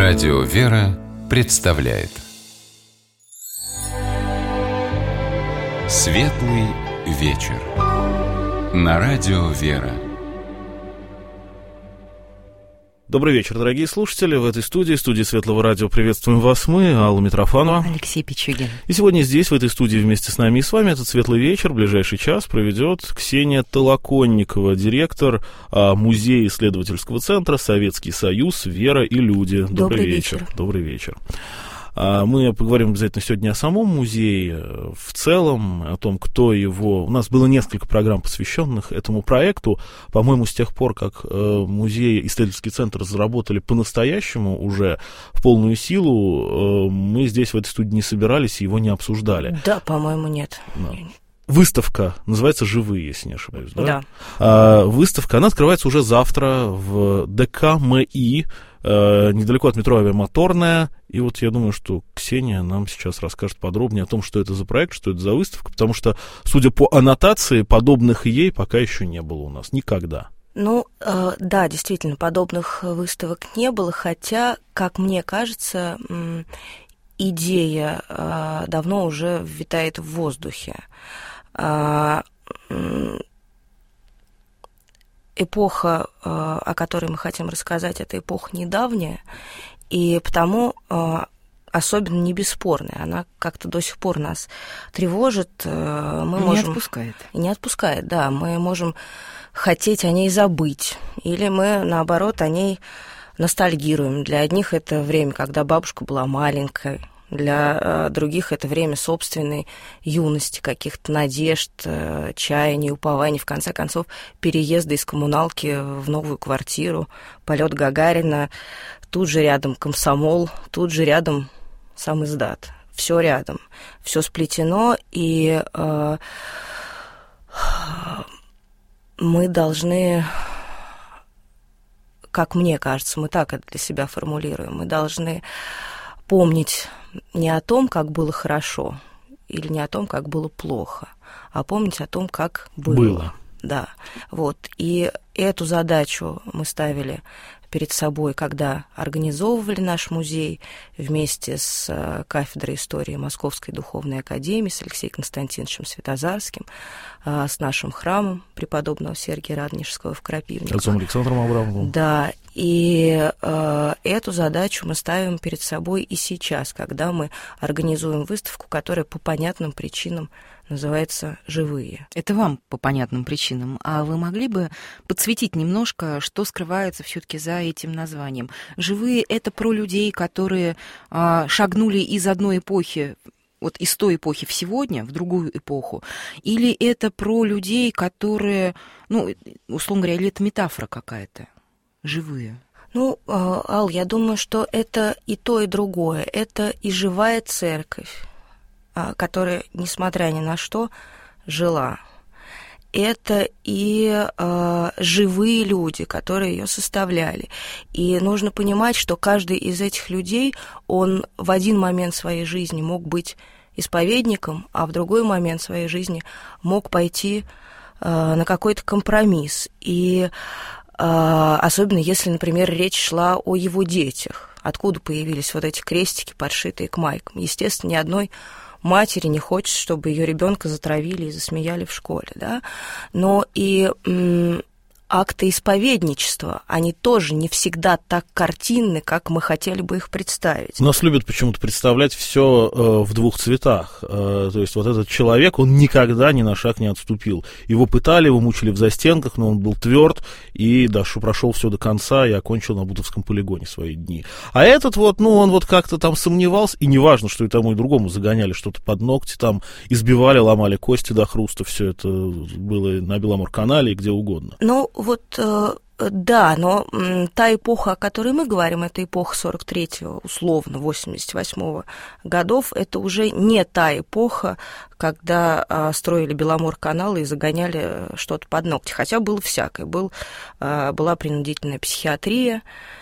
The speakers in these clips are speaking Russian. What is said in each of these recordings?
Радио «Вера» представляет Светлый вечер на Радио «Вера». Добрый вечер, дорогие слушатели. В этой студии Светлого радио, приветствуем вас мы, Алла Митрофанова, Алексей Пичугин. И сегодня здесь, в этой студии, вместе с нами и с вами этот светлый вечер, ближайший час, проведет Ксения Толоконникова, директор Музея исследовательского центра «Советский Союз. Вера и люди». Добрый вечер. Добрый вечер. Мы поговорим обязательно сегодня о самом музее, в целом, о том, кто его... У нас было несколько программ, посвященных этому проекту. По-моему, с тех пор, как музей и исследовательский центр заработали по-настоящему уже в полную силу, мы здесь в этой студии не собирались и его не обсуждали. Да, по-моему, нет. Да. Выставка называется «Живые», если не ошибаюсь, да? Да. Выставка, она открывается уже завтра в ДК МИ, недалеко от метро Авиамоторная. И вот я думаю, что Ксения нам сейчас расскажет подробнее о том, что это за проект, что это за выставка, потому что, судя по аннотации, подобных ей пока еще не было у нас. Никогда. Ну, да, действительно, подобных выставок не было, хотя, как мне кажется, идея давно уже витает в воздухе. Эпоха, о которой мы хотим рассказать, это эпоха недавняя, и потому особенно не бесспорная. Она как-то до сих пор нас тревожит. Мы можем... Не отпускает. И не отпускает, да. Мы можем хотеть о ней забыть, или мы, наоборот, о ней ностальгируем. Для одних это время, когда бабушка была маленькой, для других это время собственной юности, каких-то надежд, чаяний, упований, в конце концов, переезда из коммуналки в новую квартиру, полет Гагарина, тут же рядом комсомол, тут же рядом сам издат. Все рядом, все сплетено, и мы должны, как мне кажется, мы так это для себя формулируем, мы должны помнить не о том, как было хорошо, или не о том, как было плохо, а помнить о том, как было. Да, вот. И эту задачу мы ставили перед собой, когда организовывали наш музей вместе с кафедрой истории Московской духовной академии, с Алексеем Константиновичем Святозарским, с нашим храмом преподобного Сергия Радонежского в Крапивнике. Отцом Александром Абрамовым. Да, и эту задачу мы ставим перед собой и сейчас, когда мы организуем выставку, которая по понятным причинам называется «Живые». Это вам по понятным причинам. А вы могли бы подсветить немножко, что скрывается все-таки за этим названием? «Живые» — это про людей, которые шагнули из одной эпохи, вот из той эпохи в сегодня, в другую эпоху? Или это про людей, которые, ну, условно говоря, или это метафора какая-то? Живые. Ну, Ал, я думаю, что это и то, и другое. Это и живая церковь, которая, несмотря ни на что, жила. Это и живые люди, которые ее составляли. И нужно понимать, что каждый из этих людей, он в один момент своей жизни мог быть исповедником, а в другой момент своей жизни мог пойти на какой-то компромисс. И особенно если, например, речь шла о его детях. Откуда появились вот эти крестики, подшитые к майкам? Естественно, ни одной матери не хочет, чтобы ее ребенка затравили и засмеяли в школе, да? Но и акты исповедничества, они тоже не всегда так картинны, как мы хотели бы их представить. Нас любят почему-то представлять все в двух цветах. То есть вот этот человек, он никогда ни на шаг не отступил. Его пытали, его мучили в застенках, но он был тверд и даже прошел все до конца и окончил на Бутовском полигоне свои дни. А этот вот, ну, он вот как-то там сомневался, и неважно, что и тому, и другому загоняли что-то под ногти, там избивали, ломали кости до хруста, все это было на Беломор-канале и где угодно. Ну, вот, да, но та эпоха, о которой мы говорим, это эпоха 43-го, условно, 88-го годов, это уже не та эпоха, когда строили Беломор-канал и загоняли что-то под ногти, хотя было всякое. Была принудительная психиатрия,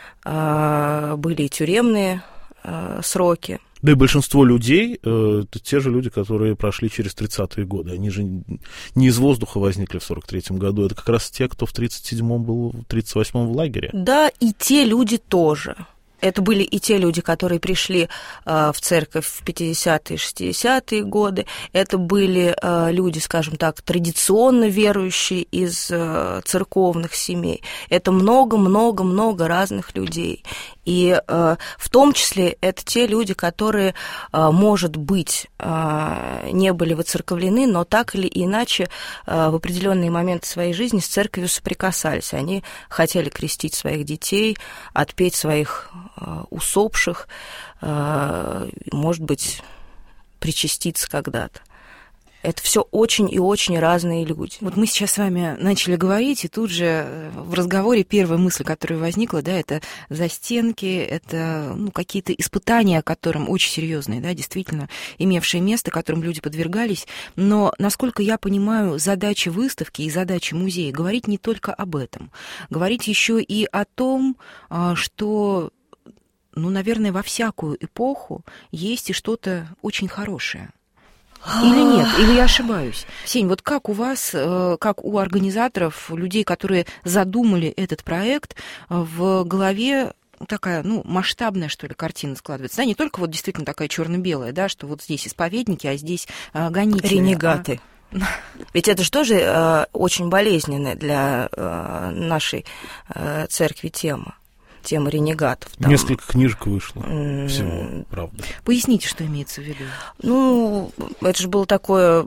были и тюремные сроки. Да и большинство людей, это те же люди, которые прошли через 30-е годы. Они же не из воздуха возникли в 43-м году. Это как раз те, кто в 37-м был, в 38-м в лагере. Да, и те люди тоже. Это были и те люди, которые пришли в церковь в 50-е, 60-е годы. Это были люди, скажем так, традиционно верующие из церковных семей. Это много-много-много разных людей. И в том числе это те люди, которые, может быть, не были воцерковлены, но так или иначе в определенные моменты своей жизни с церковью соприкасались. Они хотели крестить своих детей, отпеть своих усопших, может быть, причаститься когда-то. Это все очень и очень разные люди. Вот мы сейчас с вами начали говорить, и тут же в разговоре первая мысль, которая возникла, да, это застенки, это какие-то испытания, которым очень серьезные, да, действительно имевшие место, которым люди подвергались. Но, насколько я понимаю, задача выставки и задача музея говорить не только об этом, говорить еще и о том, что, наверное, во всякую эпоху есть и что-то очень хорошее. Или нет, или я ошибаюсь? Сень, вот как у вас, как у организаторов, людей, которые задумали этот проект, в голове такая, масштабная, что ли, картина складывается? Да, не только вот действительно такая черно-белая, да, что вот здесь исповедники, а здесь гонители. Ренегаты. Ведь это же тоже очень болезненная для нашей церкви тема ренегатов. Там. Несколько книжек вышло всего, правда. Поясните, что имеется в виду. Это же было такое,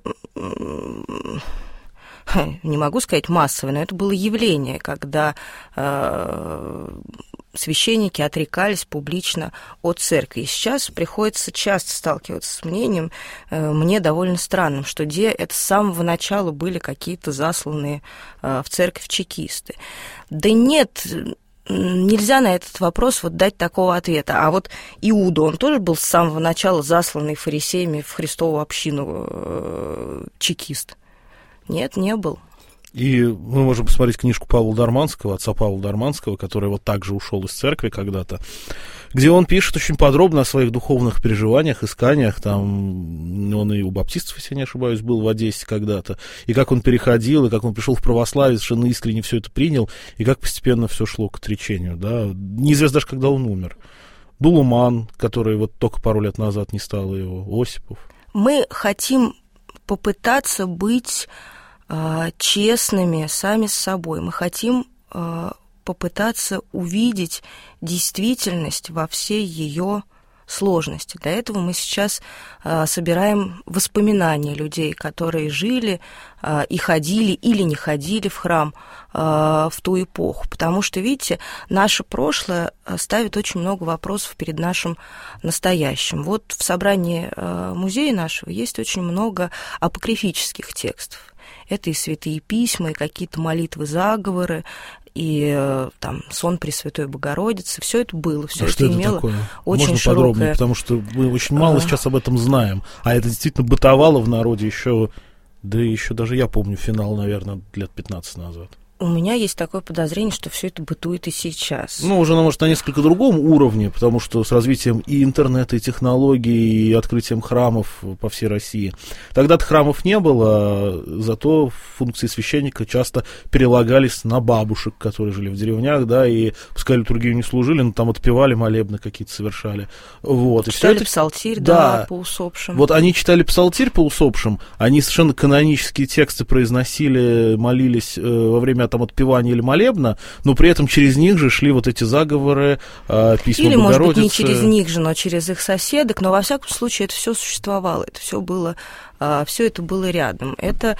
не могу сказать массовое, но это было явление, когда священники отрекались публично от церкви. И сейчас приходится часто сталкиваться с мнением, мне довольно странным, что это с самого начала были какие-то засланные в церковь чекисты. Да нет... Нельзя на этот вопрос дать такого ответа. А вот Иуда, он тоже был с самого начала засланный фарисеями в Христову общину чекист? Нет, не был. И мы можем посмотреть книжку Павла Дарманского, отца Павла Дарманского, который вот также ушел из церкви когда-то, где он пишет очень подробно о своих духовных переживаниях, исканиях. Там он и у баптистов, если я не ошибаюсь, был в Одессе когда-то. И как он переходил, и как он пришел в православие, совершенно искренне все это принял, и как постепенно все шло к отречению. Да? Неизвестно даже, когда он умер. Дулуман, который вот только пару лет назад не стало его, Осипов. Мы хотим попытаться быть честными сами с собой. Мы хотим попытаться увидеть действительность во всей ее сложности. Для этого мы сейчас собираем воспоминания людей, которые жили и ходили или не ходили в храм в ту эпоху. Потому что, видите, наше прошлое ставит очень много вопросов перед нашим настоящим. Вот в собрании музея нашего есть очень много апокрифических текстов. Это и святые письма, и какие-то молитвы, заговоры, и там сон Пресвятой Богородицы. Все это было, все это имело такое? Очень Можно широкое... подробнее, потому что мы очень мало сейчас об этом знаем. А это действительно бытовало в народе еще, да еще даже я помню финал, наверное, лет 15 назад. У меня есть такое подозрение, что все это бытует и сейчас. Уже, может, на несколько другом уровне, потому что с развитием и интернета, и технологий, и открытием храмов по всей России. Тогда-то храмов не было, зато функции священника часто перелагались на бабушек, которые жили в деревнях, да, и пускай литургию не служили, но там отпевали молебны какие-то совершали. Вот. Читали псалтирь, да, по усопшим. Вот они читали псалтирь по усопшим, они совершенно канонические тексты произносили, молились во время отпевания или молебна, но при этом через них же шли вот эти заговоры, письма или, Богородицы. Может быть, не через них же, но через их соседок, но во всяком случае это все существовало, это все было, все это было рядом. Это,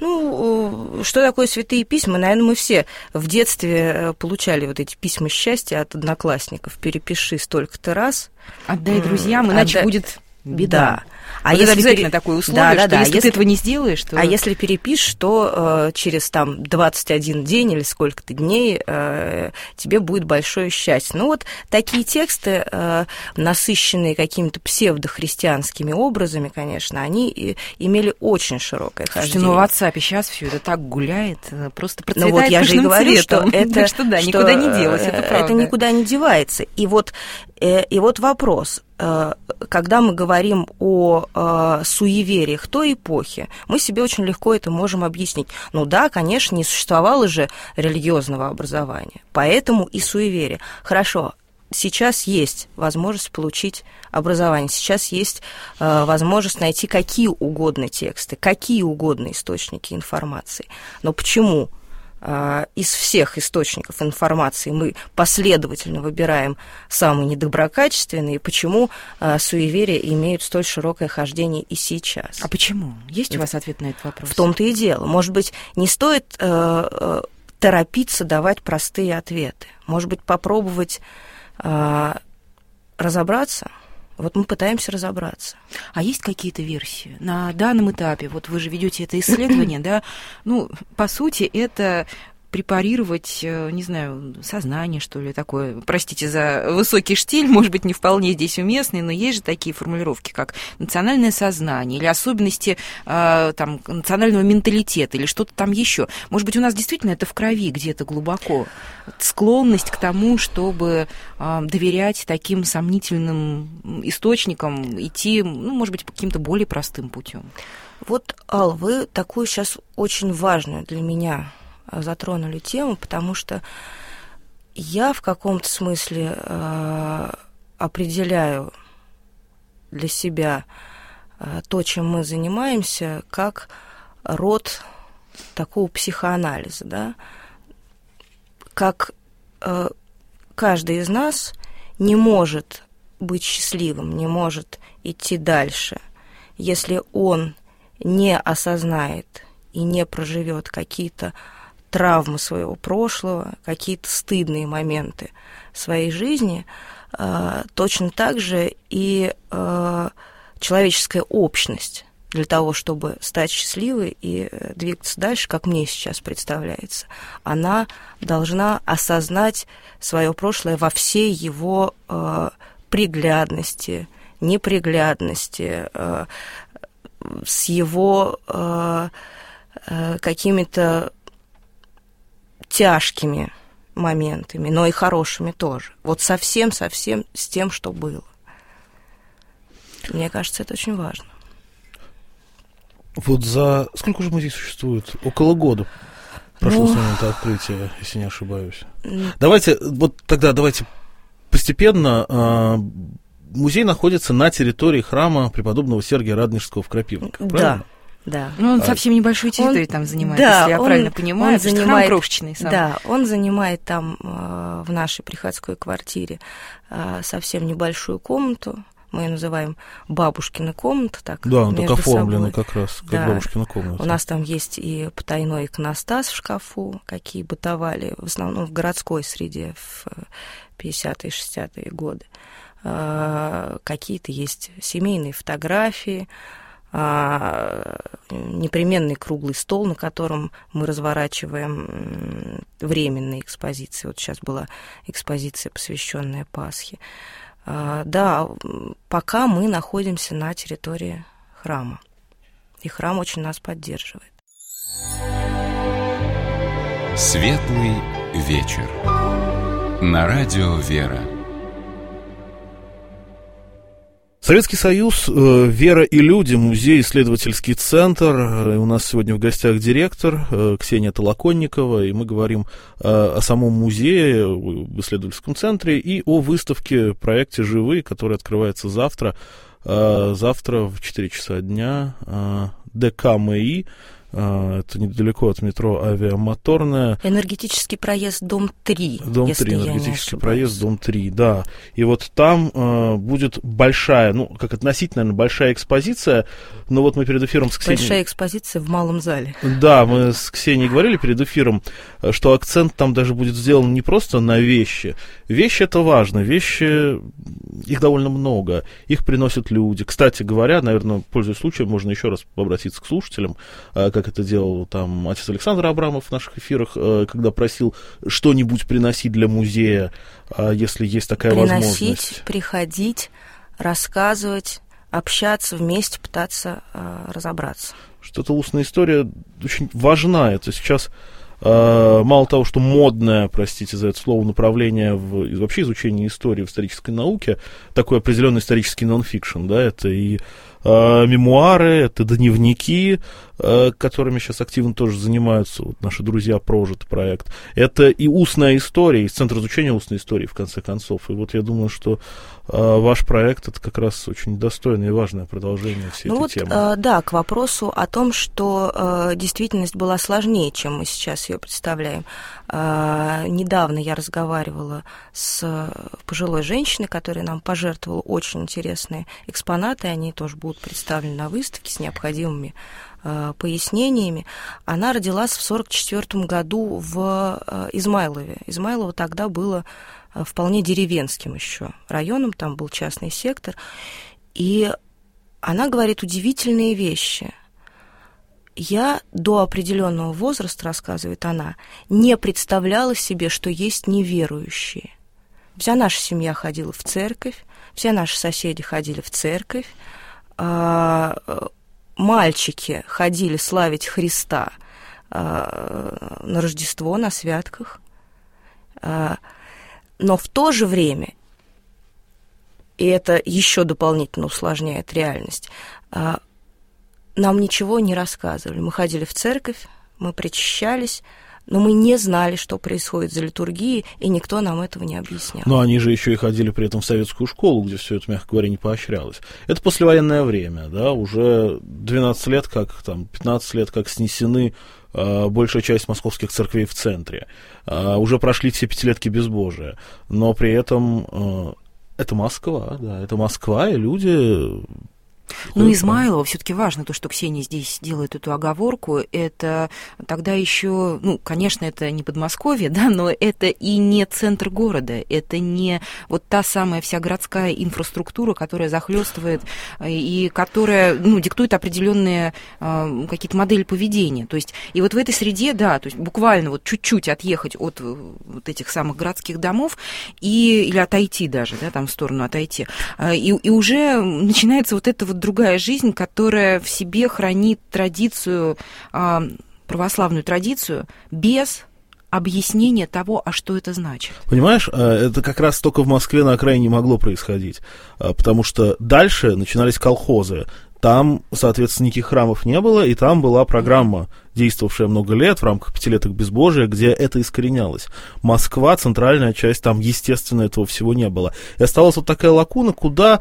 что такое святые письма? Наверное, мы все в детстве получали вот эти письма счастья от одноклассников. Перепиши столько-то раз. Отдай друзьям, иначе будет беда. А вот если это обязательно такое условие, что если ты этого не сделаешь, то... А если перепишешь, то через 21 день или сколько-то дней тебе будет большое счастье. Такие тексты, насыщенные какими-то псевдохристианскими образами, конечно, они имели очень широкое хождение. Слушайте, в WhatsApp сейчас все это так гуляет, просто процветает вот я же и говорю, цветом. Что это... Так что да, никуда не делось, это правда. Это никуда не девается. И вот вопрос... Когда мы говорим о суевериях той эпохи, мы себе очень легко это можем объяснить. Да, конечно, не существовало же религиозного образования, поэтому и суеверия. Хорошо, сейчас есть возможность получить образование, сейчас есть возможность найти какие угодно тексты, какие угодно источники информации. Но почему из всех источников информации мы последовательно выбираем самые недоброкачественные, и почему суеверия имеют столь широкое хождение и сейчас? А почему? Есть у вас ответ на этот вопрос? В том-то и дело. Может быть, не стоит торопиться давать простые ответы. Может быть, попробовать разобраться? Вот мы пытаемся разобраться. А есть какие-то версии на данном этапе? Вот вы же ведете это исследование, да? Ну, по сути, это препарировать, не знаю, сознание, что ли, такое. Простите за высокий штиль, может быть, не вполне здесь уместный, но есть же такие формулировки, как национальное сознание или особенности там, национального менталитета или что-то там еще. Может быть, у нас действительно это в крови где-то глубоко. Склонность к тому, чтобы доверять таким сомнительным источникам, идти, ну, может быть, по каким-то более простым путем. Вот, Алла, вы такую сейчас очень важную для меня затронули тему, потому что я в каком-то смысле определяю для себя то, чем мы занимаемся, как род такого психоанализа, да? Как каждый из нас не может быть счастливым, не может идти дальше, если он не осознает и не проживет какие-то травмы своего прошлого, какие-то стыдные моменты своей жизни, точно так же и человеческая общность для того, чтобы стать счастливой и двигаться дальше, как мне сейчас представляется, она должна осознать свое прошлое во всей его приглядности, неприглядности, с его какими-то тяжкими моментами, но и хорошими тоже. Вот совсем-совсем с тем, что было. Мне кажется, это очень важно. Вот за... Сколько уже музей существует? Около года прошло с момента открытия, если не ошибаюсь. Давайте постепенно. Музей находится на территории храма преподобного Сергия Радонежского в Крапивниках, правильно? Да. Ну, он совсем небольшую территорию там занимает, да, если я правильно понимаю. Он занимает, храм крошечный сам. Да, он занимает там в нашей приходской квартире совсем небольшую комнату. Мы ее называем бабушкина комната. Так, да, он так оформлен как раз, как да. Бабушкина комната. У нас там есть и потайной иконостас в шкафу, какие бытовали в основном в городской среде в 50-е, 60-е годы. Какие-то есть семейные фотографии, непременный круглый стол, на котором мы разворачиваем временные экспозиции. Вот сейчас была экспозиция, посвященная Пасхе. Да, пока мы находимся на территории храма, и храм очень нас поддерживает. Светлый вечер. На радио «Вера». Советский Союз, «Вера и люди», музей-исследовательский центр. У нас сегодня в гостях директор Ксения Толоконникова, и мы говорим о самом музее, в исследовательском центре, и о выставке, проекте «Живые», который открывается завтра. Завтра в 4 часа дня ДК МИ. Это недалеко от метро Авиамоторная. Энергетический проезд, дом 3. Дом 3, энергетический проезд, дом 3, да. И вот там будет большая, ну, как относительно, наверное, большая экспозиция, но вот мы перед эфиром с Ксенией... Большая экспозиция в малом зале. Да, мы с Ксенией говорили перед эфиром, что акцент там даже будет сделан не просто на вещи. Вещи — это важно, вещи, их довольно много, их приносят люди. Кстати говоря, наверное, пользуясь случаем, можно еще раз обратиться к слушателям, как это делал там отец Александр Абрамов в наших эфирах, когда просил что-нибудь приносить для музея, если есть такая возможность. Приносить, приходить, рассказывать, общаться вместе, пытаться разобраться. Что-то устная история очень важна. Это сейчас мало того, что модное, простите за это слово, направление вообще изучение истории в исторической науке, такой определенный исторический нон-фикшн, да, это и мемуары, это дневники, которыми сейчас активно тоже занимаются вот наши друзья «Прожит» проект. Это и устная история, из Центра изучения устной истории, в конце концов. И вот я думаю, что ваш проект — это как раз очень достойное и важное продолжение всей этой темы. Да, к вопросу о том, что действительность была сложнее, чем мы сейчас ее представляем. Недавно я разговаривала с пожилой женщиной, которая нам пожертвовала очень интересные экспонаты, они тоже будут представлены на выставке с необходимыми пояснениями. Она родилась в 1944 году в Измайлове. Измайлово тогда было вполне деревенским еще районом, там был частный сектор, и она говорит удивительные вещи. Я до определенного возраста, рассказывает она, не представляла себе, что есть неверующие. Вся наша семья ходила в церковь, все наши соседи ходили в церковь, мальчики ходили славить Христа на Рождество, на святках. Но в то же время, и это еще дополнительно усложняет реальность, нам ничего не рассказывали. Мы ходили в церковь, мы причащались, но мы не знали, что происходит за литургией, и никто нам этого не объяснял. Но они же еще и ходили при этом в советскую школу, где все это, мягко говоря, не поощрялось. Это послевоенное время, да, уже 12 лет, как там, 15 лет, как снесены большая часть московских церквей в центре. Уже прошли все пятилетки безбожия, но при этом это Москва, да, это Москва, и люди... Ну, Измайлово все-таки важно, то, что Ксения здесь делает эту оговорку, это тогда еще, ну, конечно, это не Подмосковье, да, но это и не центр города, это не вот та самая вся городская инфраструктура, которая захлестывает и которая, ну, диктует определенные какие-то модели поведения. То есть, и вот в этой среде, да, то есть буквально вот чуть-чуть отъехать от вот этих самых городских домов или отойти даже, да, там в сторону отойти, и уже начинается вот это вот другая жизнь, которая в себе хранит традицию, православную традицию, без объяснения того, а что это значит. Понимаешь, это как раз только в Москве на окраине могло происходить, потому что дальше начинались колхозы. Там, соответственно, никаких храмов не было, и там была программа, действовавшая много лет в рамках пятилеток безбожия, где это искоренялось. Москва, центральная часть, там, естественно, этого всего не было. И осталась вот такая лакуна, куда...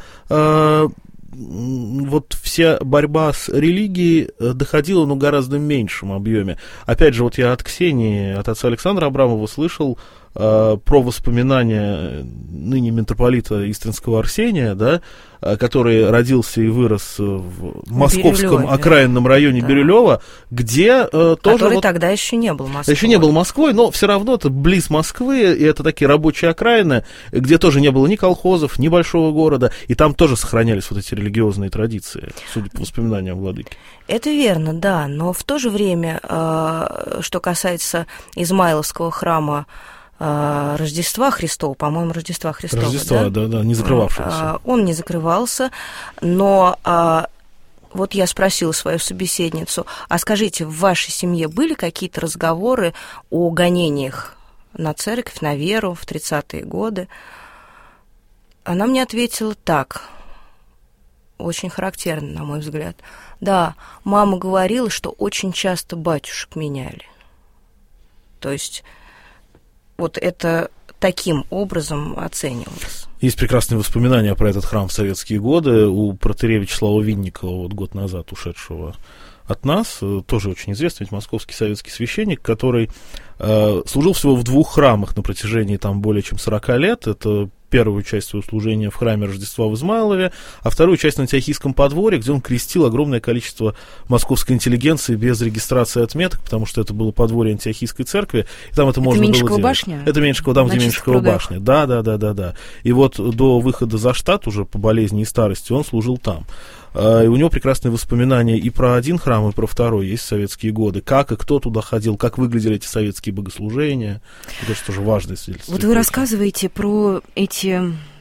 вот вся борьба с религией доходила, но гораздо меньшем объеме. Опять же, вот я от Ксении, от отца Александра Абрамова слышал про воспоминания ныне митрополита Истринского Арсения, да, который родился и вырос в московском окраинном районе Бирюлева, где тоже... Который тогда еще не был Москвой. Еще не был Москвой, но все равно это близ Москвы, и это такие рабочие окраины, где тоже не было ни колхозов, ни большого города, и там тоже сохранялись вот эти религиозные традиции, судя по воспоминаниям владыки. Это верно, да, но в то же время, что касается Измайловского храма Рождества Христова, по-моему, Рождества Христова, да, не закрывавшегося. Он не закрывался, но вот я спросила свою собеседницу, а скажите, в вашей семье были какие-то разговоры о гонениях на церковь, на веру в 30-е годы? Она мне ответила так, очень характерно, на мой взгляд. Да, мама говорила, что очень часто батюшек меняли. То есть... Вот это таким образом оценивалось. Есть прекрасные воспоминания про этот храм в советские годы у протоиерея Вячеслава Винникова, вот год назад ушедшего от нас, тоже очень известный, ведь московский советский священник, который служил всего в 2 храмах на протяжении там более чем 40 лет. Это первую часть своего служения в храме Рождества в Измайлове, а вторую часть на Антиохийском подворье, где он крестил огромное количество московской интеллигенции без регистрации отметок, потому что это было подворье Антиохийской церкви, и там это можно было делать. Башня? Это Меньшикова, там, где Меньшикова башня. Да. И вот до выхода за штат уже по болезни и старости он служил там. И у него прекрасные воспоминания и про один храм, и про второй есть в советские годы. Как и кто туда ходил, как выглядели эти советские богослужения. Это тоже важное свидетельство. Вот вы рассказываете про эти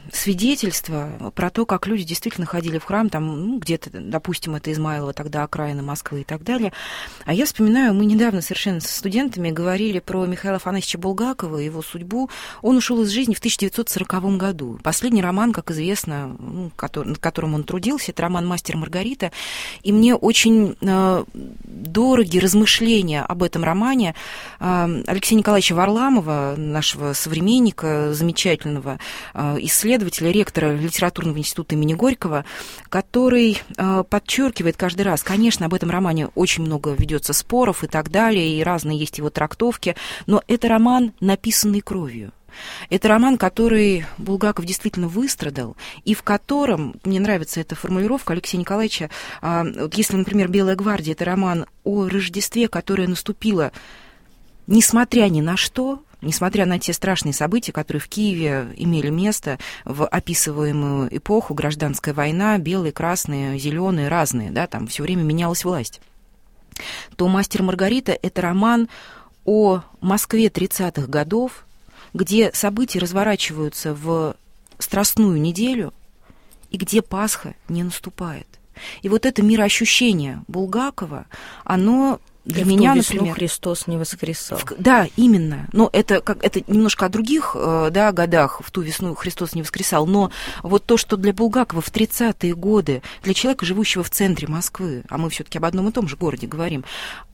свидетельства про то, как люди действительно ходили в храм, там, где-то, допустим, это Измайлово, тогда окраина Москвы и так далее. А я вспоминаю, мы недавно совершенно со студентами говорили про Михаила Афанасьевича Булгакова, его судьбу. Он ушел из жизни в 1940 году. Последний роман, как известно, над которым он трудился, это роман «Мастер и Маргарита». И мне очень дороги размышления об этом романе Алексея Николаевича Варламова, нашего современника, замечательного исследователя, ректора литературного института имени Горького, который подчеркивает каждый раз, конечно, об этом романе очень много ведется споров и так далее, и разные есть его трактовки, но это роман, написанный кровью. Это роман, который Булгаков действительно выстрадал, и в котором, мне нравится эта формулировка Алексея Николаевича, вот если, например, «Белая гвардия» — это роман о Рождестве, которое наступило несмотря ни на что, несмотря на те страшные события, которые в Киеве имели место в описываемую эпоху, гражданская война, белые, красные, зеленые, разные, да, там все время менялась власть, то «Мастер и Маргарита» — это роман о Москве 30-х годов, где события разворачиваются в Страстную неделю и где Пасха не наступает. И вот это мироощущение Булгакова, оно для меня, например, Христос не воскресал. Да, именно. Но это немножко о других годах, в ту весну Христос не воскресал. Но вот то, что для Булгакова в 30-е годы, для человека, живущего в центре Москвы, а мы все-таки об одном и том же городе говорим,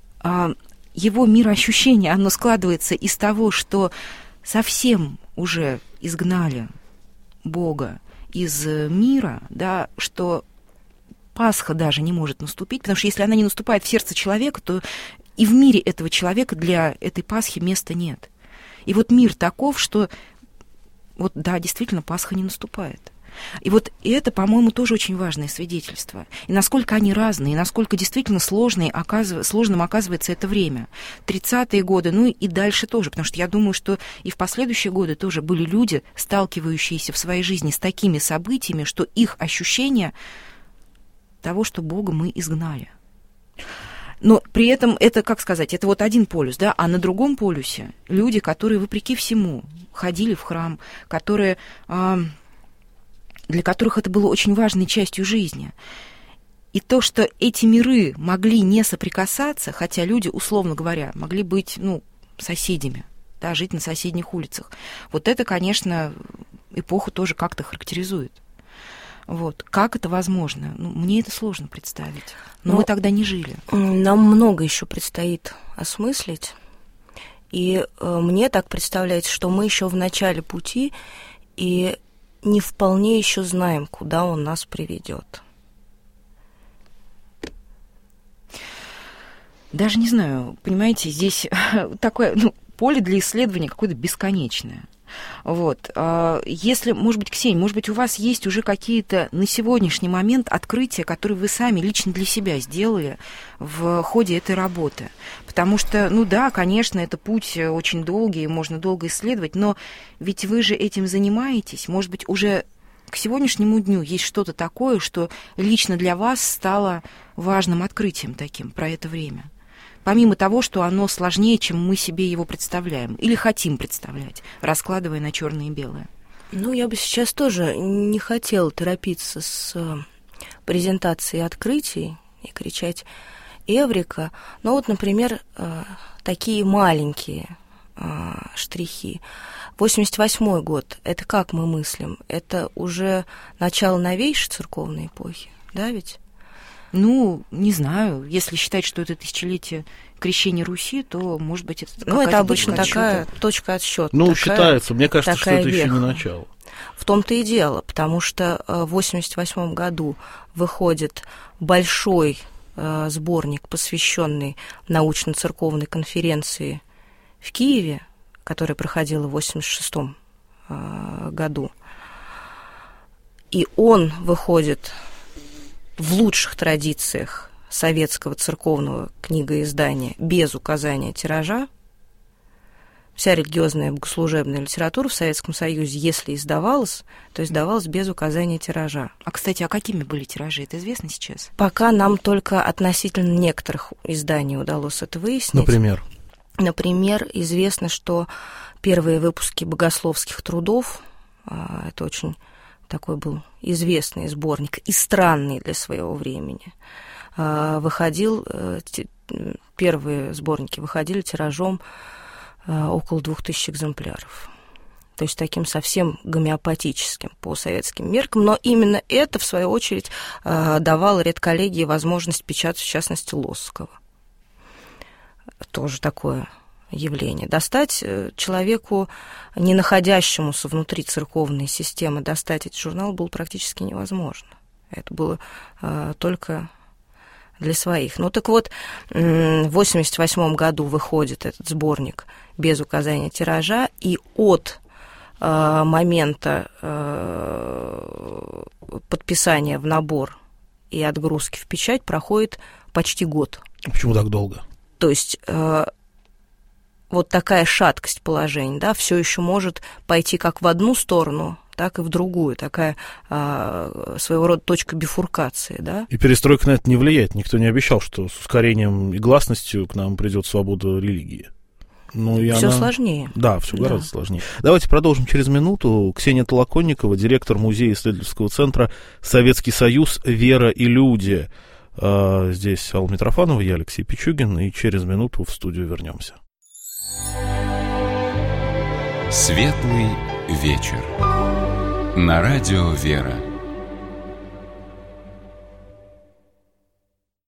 его мироощущение, оно складывается из того, что совсем уже изгнали Бога из мира, да, что Пасха даже не может наступить, потому что если она не наступает в сердце человека, то и в мире этого человека для этой Пасхи места нет. И вот мир таков, что вот да, действительно, Пасха не наступает. И вот это, по-моему, тоже очень важное свидетельство. И насколько они разные, и насколько действительно сложным оказывается это время. 30-е годы, ну и дальше тоже, потому что я думаю, что и в последующие годы тоже были люди, сталкивающиеся в своей жизни с такими событиями, что их ощущение того, что Бога мы изгнали. Но при этом это, как сказать, это вот один полюс, да, а на другом полюсе люди, которые, вопреки всему, ходили в храм, которые, для которых это было очень важной частью жизни. И то, что эти миры могли не соприкасаться, хотя люди, условно говоря, могли быть, соседями, да, жить на соседних улицах, вот это, конечно, эпоху тоже как-то характеризует. Вот. Как это возможно? Мне это сложно представить. Но мы тогда не жили. Нам много еще предстоит осмыслить. И мне так представляется, что мы еще в начале пути и не вполне еще знаем, куда он нас приведет. Даже не знаю, понимаете, здесь такое поле для исследования какое-то бесконечное. Вот. Если, может быть, Ксения, может быть, у вас есть уже какие-то на сегодняшний момент открытия, которые вы сами лично для себя сделали в ходе этой работы? Потому что, да, конечно, это путь очень долгий, можно долго исследовать, но ведь вы же этим занимаетесь. Может быть, уже к сегодняшнему дню есть что-то такое, что лично для вас стало важным открытием таким про это время? Помимо того, что оно сложнее, чем мы себе его представляем или хотим представлять, раскладывая на черное и белое. Я бы сейчас тоже не хотела торопиться с презентацией открытий и кричать «Эврика». Но вот, например, такие маленькие штрихи. 88-й год. Это как мы мыслим? Это уже начало новейшей церковной эпохи, да ведь? Не знаю. Если считать, что это тысячелетие крещения Руси, то, может быть, это какая-то это обычно такая точка отсчета. Считается. Мне кажется, что это еще не начало. В том-то и дело, потому что в 88 году выходит большой сборник, посвященный научно-церковной конференции в Киеве, которая проходила в 86 году. И он выходит в лучших традициях советского церковного книгоиздания без указания тиража. Вся религиозная богослужебная литература в Советском Союзе, если издавалась, то издавалась без указания тиража. А, кстати, какими были тиражи? Это известно сейчас? Пока нам только относительно некоторых изданий удалось это выяснить. Например, известно, что первые выпуски богословских трудов, это очень такой был известный сборник и странный для своего времени. Выходил, первые сборники выходили тиражом около 2000 экземпляров. То есть таким совсем гомеопатическим по советским меркам, но именно это, в свою очередь, давало редколлегии возможность печатать, в частности, Лосского. Тоже такое явление. Достать человеку, не находящемуся внутри церковной системы, достать эти журналы было практически невозможно. Это было только для своих. Ну так вот, в 1988 году выходит этот сборник без указания тиража, и от момента подписания в набор и отгрузки в печать проходит почти год. Почему так долго? То есть вот такая шаткость положений, да, все еще может пойти как в одну сторону, так и в другую, такая своего рода точка бифуркации, да. И перестройка на это не влияет. Никто не обещал, что с ускорением и гласностью к нам придет свобода религии. Все сложнее. Да, все гораздо сложнее. Давайте продолжим через минуту. Ксения Толоконникова, директор Музея исследовательского центра «Советский Союз. Вера и люди». Здесь Алла Митрофанова, я Алексей Пичугин, и через минуту в студию вернемся. Светлый вечер. На радио «Вера».